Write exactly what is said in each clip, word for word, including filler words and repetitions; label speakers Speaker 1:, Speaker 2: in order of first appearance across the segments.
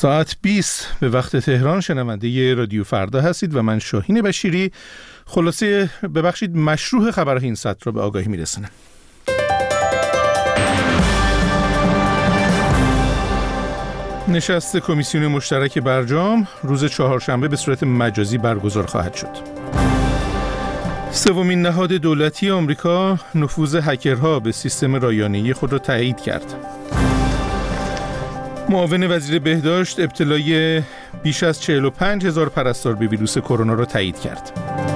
Speaker 1: ساعت بیست به وقت تهران شنونده رادیو فردا هستید و من شاهین بشیری خلاصه ببخشید مشروع خبرهای این ساعت را به آگاهی میرسونم. نشست کمیسیون مشترک برجام روز چهارشنبه به صورت مجازی برگزار خواهد شد. سومین نهاد دولتی آمریکا نفوذ هکرها به سیستم رایانه‌ای خود را تایید کرد. معاون وزیر بهداشت ابتلای بیش از چهل و پنج هزار پرستار به ویروس کرونا را تایید کرد.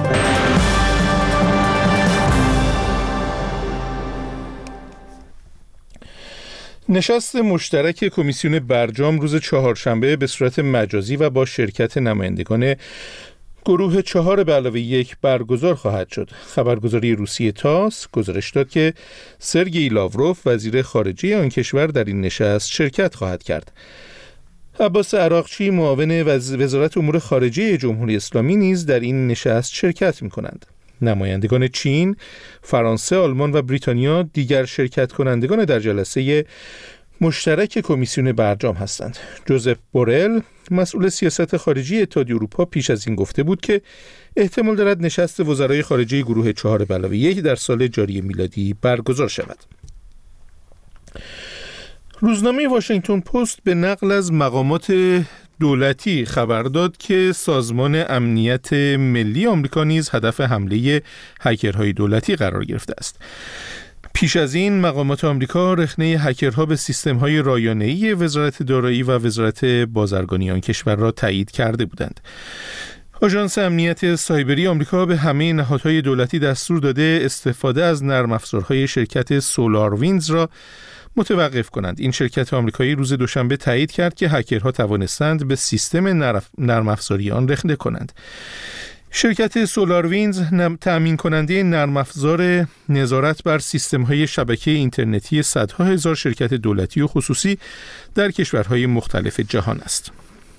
Speaker 1: نشست مشترک کمیسیون برجام روز چهارشنبه به صورت مجازی و با شرکت نمایندگان گروه چهار به علاوه یک برگزار خواهد شد. خبرگزاری روسیه تاس گزارش داد که سرگئی لاوروف وزیر خارجه آن کشور در این نشست شرکت خواهد کرد. عباس عراقچی معاون وزارت امور خارجه جمهوری اسلامی نیز در این نشست شرکت می‌کنند. نمایندگان چین، فرانسه، آلمان و بریتانیا دیگر شرکت کنندگان در جلسه مشترک کمیسیون برجام هستند. جوزف بورل مسئول سیاست خارجی اتحادیه اروپا پیش از این گفته بود که احتمال دارد نشست وزرای خارجه گروه چهار به علاوه یک در سال جاری میلادی برگزار شود. روزنامه واشنگتن پست به نقل از مقامات دولتی خبر داد که سازمان امنیت ملی آمریکا نیز هدف حمله هکرهای دولتی قرار گرفته است. پیش از این مقامات آمریکا رخنه هکرها به سیستم‌های رایانه‌ای وزارت دارایی و وزارت بازرگانی آن کشور را تایید کرده بودند. آژانس امنیت سایبری آمریکا به همه نهادهای دولتی دستور داده استفاده از نرم افزارهای شرکت سولاروینز را متوقف کنند. این شرکت آمریکایی روز دوشنبه تایید کرد که هکرها توانستند به سیستم نرم افزاری آن رخنه کنند. شرکت سولاروینز تأمین کننده نرم افزار نظارت بر سیستم‌های شبکه اینترنتی صدها هزار شرکت دولتی و خصوصی در کشورهای مختلف جهان است.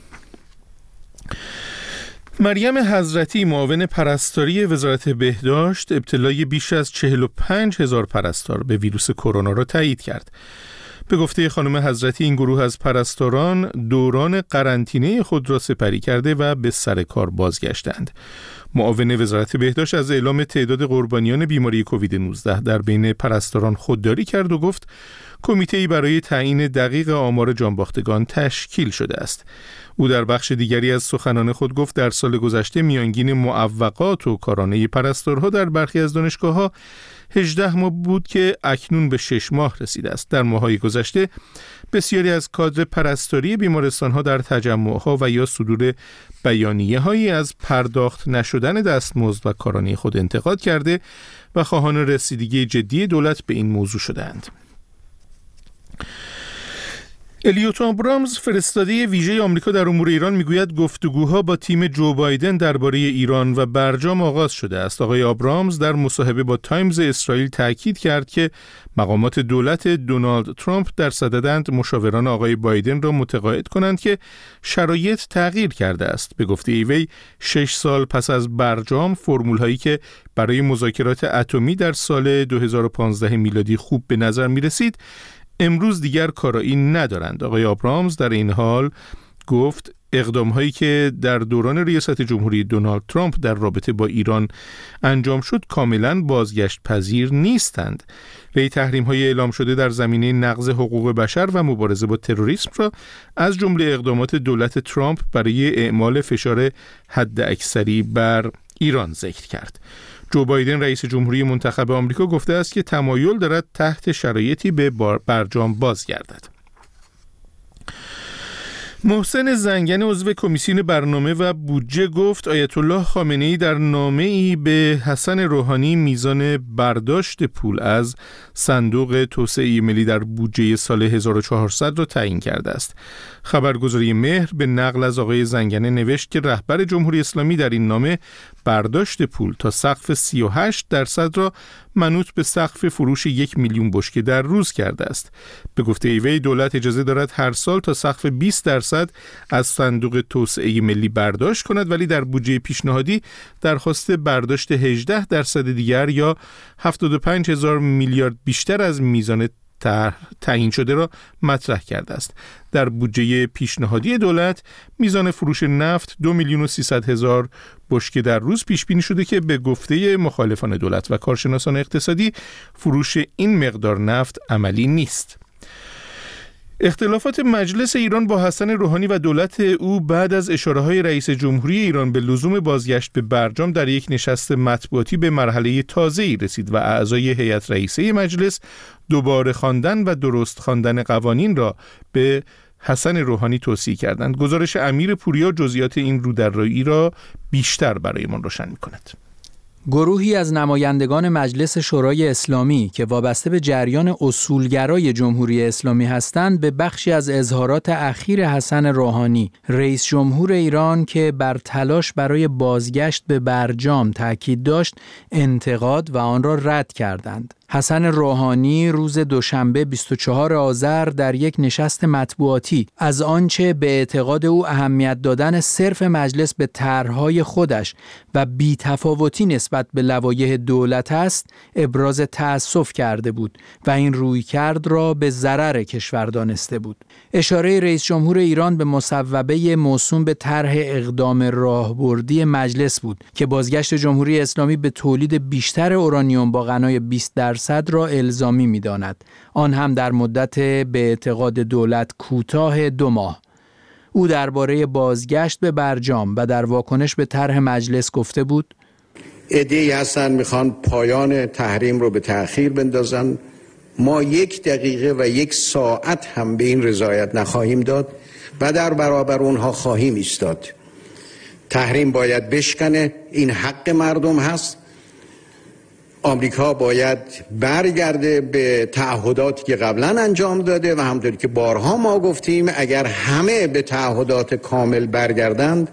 Speaker 1: مریم حضرتی معاون پرستاری وزارت بهداشت ابتلای بیش از چهل و پنج هزار پرستار به ویروس کرونا را تایید کرد. به گفته خانم حضرتی این گروه از پرستاران دوران قرنطینه خود را سپری کرده و به سر کار بازگشتند. معاون وزارت بهداشت از اعلام تعداد قربانیان بیماری کووید نوزده در بین پرستاران خودداری کرد و گفت کمیته‌ای برای تعیین دقیق آمار جانباختگان تشکیل شده است. او در بخش دیگری از سخنان خود گفت در سال گذشته میانگین معوقات و کارانه پرستارها در برخی از دانشگاه‌ها هجده ماه بود که اکنون به شش ماه رسیده است. در ماه‌های گذشته بسیاری از کادر پرستاری بیمارستان‌ها در تجمع‌ها و یا صدور بیانیه‌هایی از پرداخت نشدن دستمزد و کارانه خود انتقاد کرده و خواهان رسیدگی جدی دولت به این موضوع شدند. الیوت آبرامز فرستاده ویژه آمریکا در امور ایران میگوید گفتگوها با تیم جو بایدن درباره ایران و برجام آغاز شده است. آقای آبرامز در مصاحبه با تایمز اسرائیل تاکید کرد که مقامات دولت دونالد ترامپ در صددند مشاوران آقای بایدن را متقاعد کنند که شرایط تغییر کرده است. به گفته ایوی شش سال پس از برجام فرمول هایی که برای مذاکرات اتمی در سال دو هزار و پانزده میلادی خوب به نظر می رسید امروز دیگر کارایی ندارند. آقای آبرامز در این حال گفت اقدام هایی که در دوران ریاست جمهوری دونالد ترامپ در رابطه با ایران انجام شد کاملا بازگشت پذیر نیستند. وی تحریم های اعلام شده در زمینه نقض حقوق بشر و مبارزه با تروریسم را از جمله اقدامات دولت ترامپ برای اعمال فشار حد اکثری بر ایران ذکر کرد. جو بایدن رئیس جمهوری منتخب آمریکا گفته است که تمایل دارد تحت شرایطی به برجام بازگردد. محسن زنگن عضو کمیسیون برنامه و بودجه گفت آیت الله خامنه‌ای در نامه‌ای به حسن روحانی میزان برداشت پول از صندوق توسعه ملی در بودجه سال هزار و چهارصد را تعیین کرده است. خبرگزاری مهر به نقل از آقای زنگنه نوشت که رهبر جمهوری اسلامی در این نامه برداشت پول تا سقف سی و هشت درصد را منوط به سقف فروش یک میلیون بشکه در روز کرده است. به گفته ایوی دولت اجازه دارد هر سال تا سقف بیست درصد از صندوق توسعه ملی برداشت کند، ولی در بودجه پیشنهادی درخواست برداشت هجده درصد دیگر یا هفتاد و پنج هزار میلیارد بیشتر از میزان تعیین شده را مطرح کرده است. در بودجه پیشنهادی دولت میزان فروش نفت دو میلیون و سیصد هزار بشکه در روز پیش بینی شده که به گفته مخالفان دولت و کارشناسان اقتصادی فروش این مقدار نفت عملی نیست. اختلافات مجلس ایران با حسن روحانی و دولت او بعد از اشاره‌های رئیس جمهوری ایران به لزوم بازگشت به برجام در یک نشست مطبوعاتی به مرحله تازه‌ای رسید و اعضای هیئت رئیسه مجلس دوباره خواندن و درست خواندن قوانین را به حسن روحانی توصیه کردند. گزارش امیر پوریا جزئیات این رودررویی را بیشتر برایمان روشن می‌کند.
Speaker 2: گروهی از نمایندگان مجلس شورای اسلامی که وابسته به جریان اصولگرای جمهوری اسلامی هستند به بخشی از اظهارات اخیر حسن روحانی رئیس جمهور ایران که بر تلاش برای بازگشت به برجام تاکید داشت انتقاد و آن را رد کردند. حسن روحانی روز دوشنبه بیست و چهارم آذر در یک نشست مطبوعاتی از آنچه به اعتقاد او اهمیت دادن صرف مجلس به طرح‌های خودش و بی‌تفاوتی نسبت به لوایح دولت است ابراز تأسف کرده بود و این رویکرد را به ضرر کشور دانسته بود. اشاره رئیس جمهور ایران به مصوبه موسوم به طرح اقدام راهبردی مجلس بود که بازگشت جمهوری اسلامی به تولید بیشتر اورانیوم با غنای بیست درصد را الزامی می‌داند، آن هم در مدت به اعتقاد دولت کوتاه دو ماه. او درباره بازگشت به برجام و در واکنش به طرح مجلس گفته بود:
Speaker 3: عده‌ای هستن میخوان پایان تحریم رو به تأخیر بندازن. ما یک دقیقه و یک ساعت هم به این رضایت نخواهیم داد و در برابر اونها خواهیم ایستاد. تحریم باید بشکنه، این حق مردم هست. آمریکا باید برگرده به تعهداتی که قبلا انجام داده و همونطوری که بارها ما گفتیم اگر همه به تعهدات کامل برگردند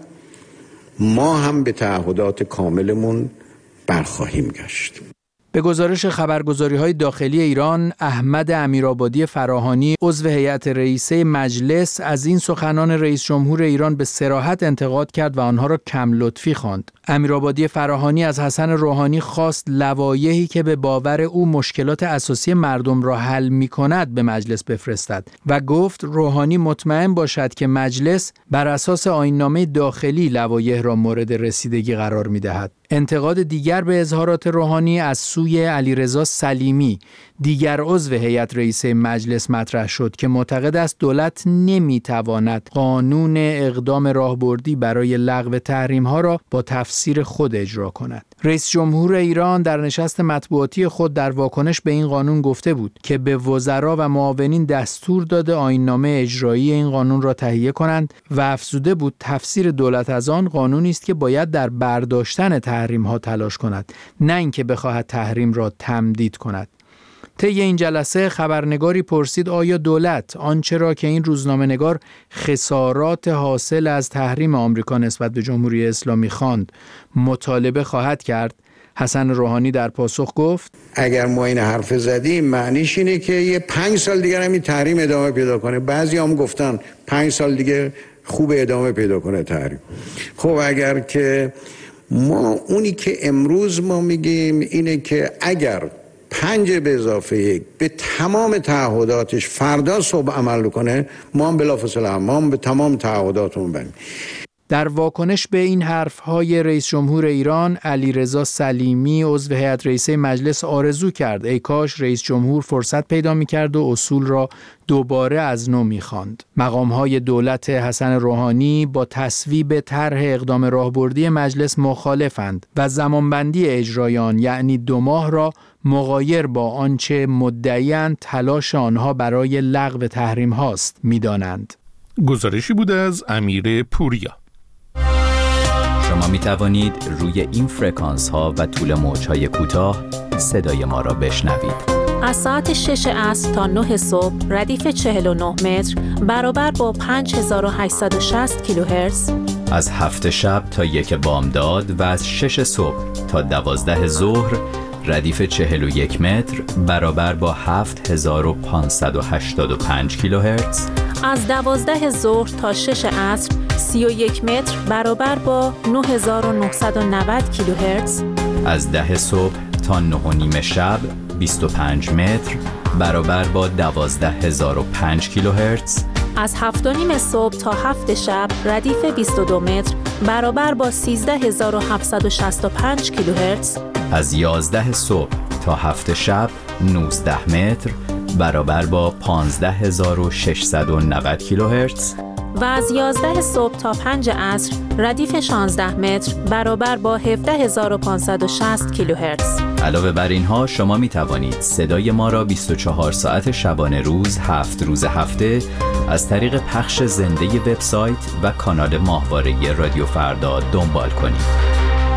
Speaker 3: ما هم به تعهدات کاملمون برخواهیم گشت.
Speaker 2: به گزارش خبرگزاری‌های داخلی ایران، احمد امیرآبادی فراهانی عضو هیئت رئیسه مجلس از این سخنان رئیس جمهور ایران به صراحت انتقاد کرد و آنها را کم لطفی خواند. امیرآبادی فراهانی از حسن روحانی خواست لوایحی که به باور او مشکلات اساسی مردم را حل می‌کند به مجلس بفرستد و گفت روحانی مطمئن باشد که مجلس بر اساس آیین‌نامه داخلی لوایح را مورد رسیدگی قرار می‌دهد. انتقاد دیگر به اظهارات روحانی از سوی علیرضا سلیمی، دیگر عضو هیئت رئیسه مجلس مطرح شد که معتقد است دولت نمیتواند قانون اقدام راهبردی برای لغو تحریم‌ها را با تفسیر خود اجرا کند. رئیس جمهور ایران در نشست مطبوعاتی خود در واکنش به این قانون گفته بود که به وزرا و معاونین دستور داده آیین‌نامه اجرایی این قانون را تهیه کنند و افزوده بود تفسیر دولت از آن قانونی است که باید در برداشتن تحریم‌ها تلاش کند، نه اینکه بخواهد تحریم را تمدید کند. طی این جلسه خبرنگاری پرسید آیا دولت آنچه را که این روزنامه‌نگار خسارات حاصل از تحریم آمریکا نسبت به جمهوری اسلامی خواند مطالبه خواهد کرد؟ حسن روحانی در پاسخ گفت:
Speaker 3: اگر ما این حرف زدیم معنیش اینه که یه پنج سال دیگر هم این تحریم ادامه پیدا کنه. بعضی هم گفتن پنج سال دیگه خوب ادامه پیدا کنه تحریم. خب اگر که ما اونی که امروز ما میگیم اینه که اگر پنج به اضافه یک به تمام تعهداتش فردا صبح عمل کنه ما هم بلافاصله هم ما هم به تمام تعهداتمون بریم.
Speaker 2: در واکنش به این حرف‌های رئیس جمهور ایران، علیرضا سلیمی عضو هیئت رئیسه مجلس آرزو کرد ای کاش رئیس جمهور فرصت پیدا می‌کرد و اصول را دوباره از نو می‌خواند. مقام‌های دولت حسن روحانی با تصویب طرح اقدام راهبردی مجلس مخالفند و زمانبندی اجرای آن یعنی دو ماه را مغایر با آنچه مدعی‌اند تلاش آنها برای لغو تحریم هاست می‌دانند.
Speaker 1: گزارشی بود از امیر پوریا.
Speaker 4: شما می توانید روی این فرکانس ها و طول موج های کوتاه صدای ما را بشنوید.
Speaker 5: از ساعت شش عصر تا نه صبح ردیف چهل و نه متر برابر با پنج هزار و هشتصد و شصت کیلوهرتز.
Speaker 4: از هفت شب تا یک بامداد و از شش صبح تا دوازده ظهر ردیف چهل و یک متر برابر با هفت هزار و پانصد و هشتاد و پنج کیلوهرتز.
Speaker 5: از دوازده ظهر تا شش عصر سی و یک متر برابر با نه هزار و نهصد و نود کیلوهرتز.
Speaker 4: از ده صبح تا نه و نیم شب بیست و پنج متر برابر با دوازده هزار و پنج کیلوهرتز.
Speaker 5: از هفت و نیم صبح تا هفت شب ردیف بیست و دو متر برابر با سیزده هزار و هفتصد و شصت و پنج کیلوهرتز.
Speaker 4: از یازده صبح تا هفت شب نوزده متر برابر با پانزده هزار و ششصد و نود کیلوهرتز.
Speaker 5: و از یازده صبح تا پنج عصر ردیف شانزده متر برابر با هفده هزار و پانصد و شصت کیلوهرتز.
Speaker 4: علاوه بر اینها شما می توانید صدای ما را بیست و چهار ساعت شبانه روز هفت روز هفته از طریق پخش زنده وبسایت و کانال ماهواره رادیو فردا دنبال کنید.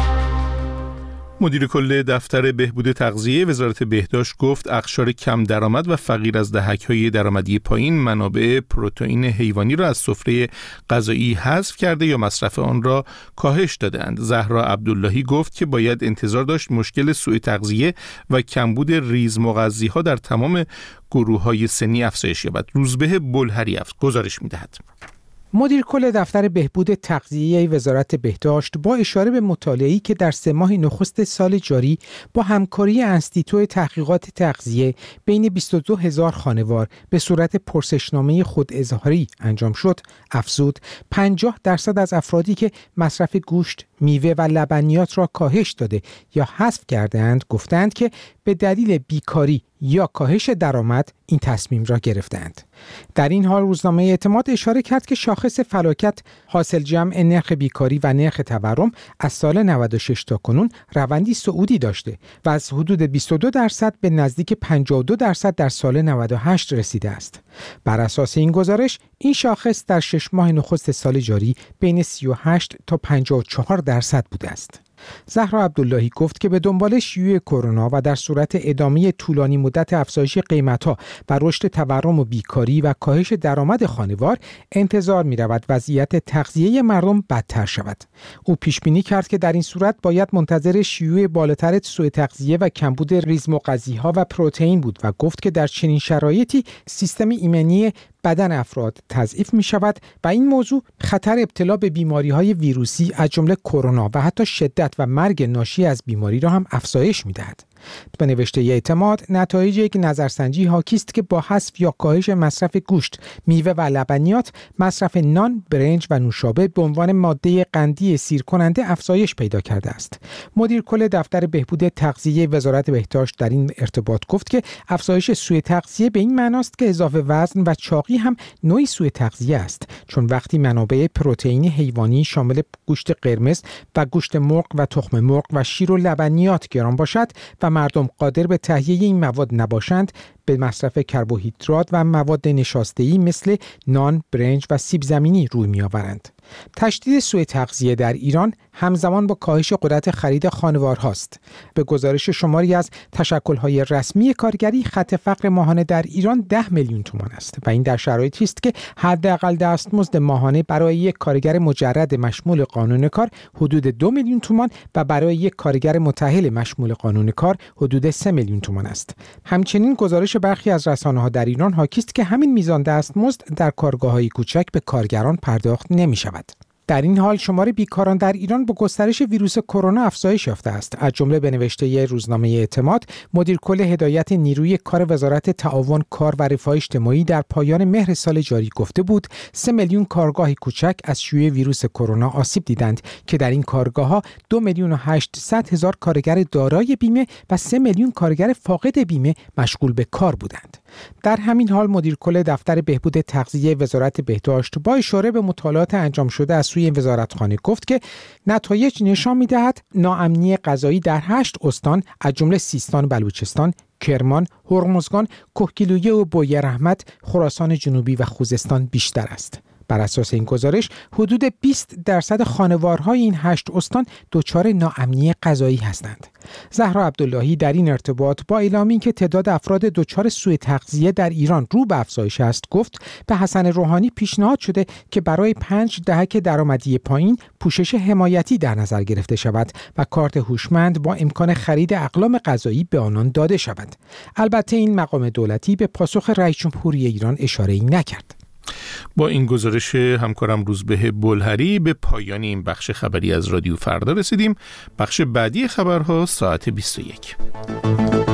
Speaker 1: مدیر کل دفتر بهبود تغذیه وزارت بهداشت گفت اقشار کم درآمد و فقیر از دهک‌های درآمدی پایین منابع پروتئین حیوانی را از سفره غذایی حذف کرده یا مصرف آن را کاهش دادند. زهرا عبداللهی گفت که باید انتظار داشت مشکل سوء تغذیه و کمبود ریزمغذی‌ها در تمام گروه‌های سنی افزایش یابد. روزبه بلهری گزارش می‌دهد.
Speaker 6: مدیر کل دفتر بهبود تغذیه وزارت بهداشت با اشاره به مطالعه‌ای که در سه ماه نخست سال جاری با همکاری انستیتو تحقیقات تغذیه بین بیست و دو هزار خانوار به صورت پرسشنامه خود اظهاری انجام شد، افزود پنجاه درصد از افرادی که مصرف گوشت، میوه و لبنیات را کاهش داده یا حذف کردند گفتند که به دلیل بیکاری یا کاهش درآمد این تصمیم را گرفتند. در این حال روزنامه اعتماد اشاره کرد که شاخص فلاکت حاصل جمع نرخ بیکاری و نرخ تورم از سال نود و شش تا کنون روندی صعودی داشته و از حدود بیست و دو درصد به نزدیک پنجاه و دو درصد در سال نود و هشت رسیده است. بر اساس این گزارش این شاخص در شش ماه نخست سال جاری بین سی و هشت تا پنجاه و چهار درصد بوده است. زهرا عبداللهی گفت که به دنبال شیوع کرونا و در صورت ادامه طولانی مدت افزایش قیمت‌ها و رشد تورم و بیکاری و کاهش درآمد خانوار انتظار می‌رود وضعیت تغذیه مردم بدتر شود. او پیش بینی کرد که در این صورت باید منتظر شیوع بالاتر سوء تغذیه و کمبود ریزمغذی‌ها و پروتئین بود و گفت که در چنین شرایطی سیستم ایمنی بدن افراد تضعیف می شود و این موضوع خطر ابتلا به بیماری های ویروسی از جمله کرونا و حتی شدت و مرگ ناشی از بیماری را هم افزایش می دهد. به نوشته اعتماد نتایج یک نظرسنجی حاکی است که با حذف یا کاهش مصرف گوشت، میوه و لبنیات، مصرف نان، برنج و نوشابه به عنوان ماده قندی سیر کننده افزایش پیدا کرده است. مدیر کل دفتر بهبود تغذیه وزارت بهداشت در این ارتباط گفت که افزایش سوء تغذیه به این معناست که اضافه وزن و چاقی هم نوعی سوء تغذیه است، چون وقتی منابع پروتئین حیوانی شامل گوشت قرمز و گوشت مرغ و تخم مرغ و شیر و لبنیات گران باشد و مردم قادر به تهیه این مواد نباشند، به مصرف کربوهیدرات و مواد نشاسته‌ای مثل نان، برنج و سیب زمینی روی می‌آورند. تشدید سوء تغذیه در ایران همزمان با کاهش قدرت خرید خانوارهاست. به گزارش شماری از تشکل‌های رسمی کارگری، خط فقر ماهانه در ایران ده میلیون تومان است و این در شرایطی است که حداقل دستمزد ماهانه برای یک کارگر مجرد مشمول قانون کار حدود دو میلیون تومان و برای یک کارگر متأهل مشمول قانون کار حدود سه میلیون تومان است. همچنین گزارش برخی از رسانه‌ها در ایران حاکی است که همین میزان دستمزد در کارگاه‌های کوچک به کارگران پرداخت نمی‌شود. در این حال شمار بیکاران در ایران با گسترش ویروس کرونا افزایش یافته است. از جمله به نوشته روزنامه اعتماد، مدیر کل هدایت نیروی کار وزارت تعاون کار و رفاه اجتماعی در پایان مهر سال جاری گفته بود سه میلیون کارگاه کوچک از شیوع ویروس کرونا آسیب دیدند که در این کارگاه‌ها دو میلیون و هشتصد هزار کارگر دارای بیمه و سه میلیون کارگر فاقد بیمه مشغول به کار بودند. در همین حال مدیر کل دفتر بهبود تغذیه وزارت بهداشت با اشاره به مطالعات انجام شده از سوی وزارتخانه گفت که نتایج نشان می‌دهد ناامنی غذایی در هشت استان از جمله سیستان و بلوچستان، کرمان، هرمزگان، کهگیلویه و بویراحمد، خراسان جنوبی و خوزستان بیشتر است. بر اساس این گزارش حدود بیست درصد خانوارهای این هشت استان دچار ناامنی غذایی هستند. زهرا عبداللهی در این ارتباط با اعلامی که تعداد افراد دچار سوء تغذیه در ایران رو به افزایش است گفت به حسن روحانی پیشنهاد شده که برای پنج دهک درآمدی پایین پوشش حمایتی در نظر گرفته شود و کارت هوشمند با امکان خرید اقلام غذایی به آنان داده شود. البته این مقام دولتی به پاسخ رئیس جمهوری ایران اشاره‌ای نکرد.
Speaker 1: با این گزارش همکارم روزبه بلهری به پایان این بخش خبری از رادیو فردا رسیدیم. بخش بعدی خبرها ساعت بیست و یک.